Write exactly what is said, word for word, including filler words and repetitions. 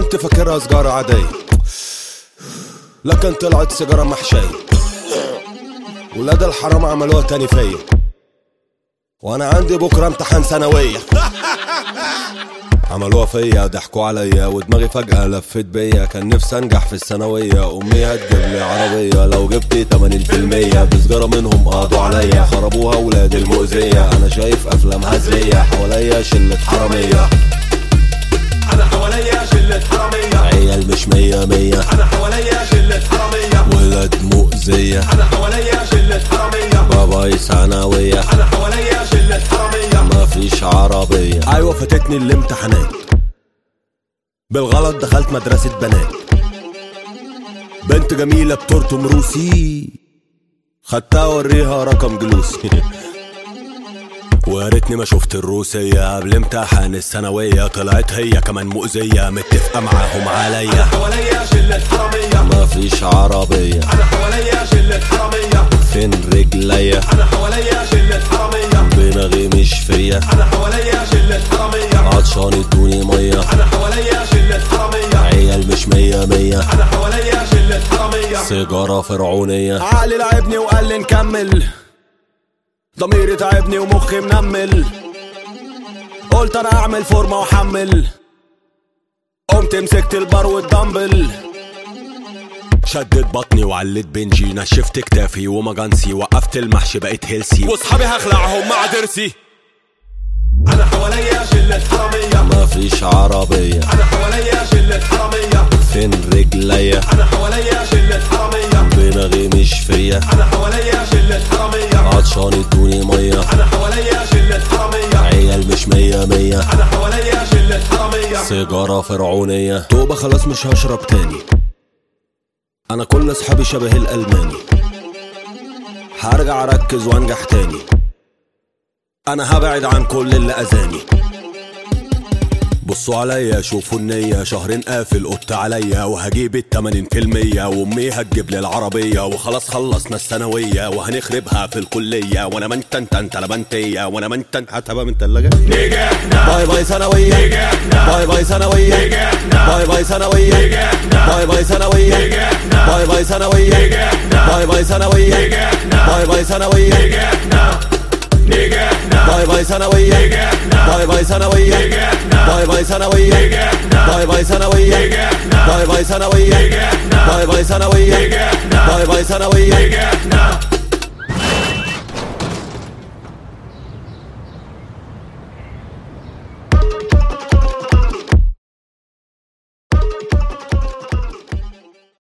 كنت فاكرها سجارة عادية لكن طلعت سيجارة محشية. ولاد الحرام عملوها تاني فيا وانا عندي بكرة امتحان ثانوية. عملوها فيا ضحكوا عليا ودماغي فجأة لفت بيا. كان نفسي انجح في الثانوية، امي هتجيب لي عربية لو جبت تمانين في المية. بسجارة منهم قضوا عليا خربوها ولاد المؤذية. انا شايف افلام هزلية حواليا شلة حرامية. انا حواليا شلة حرامية، عيال مش مية مية. انا حواليا شلة حرامية، ولاد مؤذية. انا حواليا شلة حرامية، باباي ثانوية. انا حواليا شلة حرامية، مفيش عربية. ايوه فاتتني الامتحانات، بالغلط دخلت مدرسة بنات. بنت جميلة بترتم روسي، خدتها وريها رقم جلوسي. وياريتني ما شفت الروسية قبل امتحان الثانوية. طلعت هي كمان مؤذية متفقة معاهم عليا. انا حواليا شلة حرامية، مفيش عربية. انا حواليا شلة حرامية، فين رجليا؟ انا حواليا شلة حرامية، دماغي مش فيا. انا حواليا شلة حرامية، عطشان ادوني مية. انا حواليا شلة حرامية، عيال مش مية مية. انا حواليا شلة حرامية، سيجارة فرعونية. عقلي لعبني وقال لي نكمل، ضميري تعبني ومخي منمل. قلت انا اعمل فورمة واحمل، قمت مسكت البار والدمبل. شدت بطني وعلت بنجي، نشفت كتافي ومجانسي. وقفت المحشي بقيت هيلسي، واصحابي هخلعهم مع درسي. انا حواليا شلة حرامية، مفيش عربية. انا حواليا شلة حرامية، فين رجليا؟ انا حواليا شلة حرامية، دماغي مش فيا. انا حواليا شلة حرامية، عطشان ادوني مية. انا حواليا شلة حرامية، عيال مش مية مية. انا حواليا شلة حرامية، سيجارة فرعونية. توبة خلاص مش هشرب تاني، انا كل اصحابي شبه الالماني. هرجع اركز وانجح تاني، انا هبعد عن كل اللي اذاني. بصوا عليا شوفوا النية، شهرين قافل قط عليا. وهجيب التمانين في المية، وامي هتجيب لي العربية. وخلاص خلصنا الثانوية وهنخربها في الكلية. وانا منتن تن تلبنتية، وانا منتن هتبقى من تلاجة. نجحنا باي باي ثانوية، نجحنا باي باي ثانوية، نجحنا باي باي ثانوية، نجحنا باي باي ثانوية، نجحنا باي باي ثانوية، نجحنا باي باي ثانوية، نجحنا باي باي ثانوية، نجحنا نجحنا باي باي ثانوية، نجحنا باي باي ثانوية، نجحنا باي باي ثانوية، نجحنا باي باي ثانوية، نجحنا باي باي ثانوية، نجحنا باي باي ثانوية، نجحنا باي باي ثانوية. نجحنا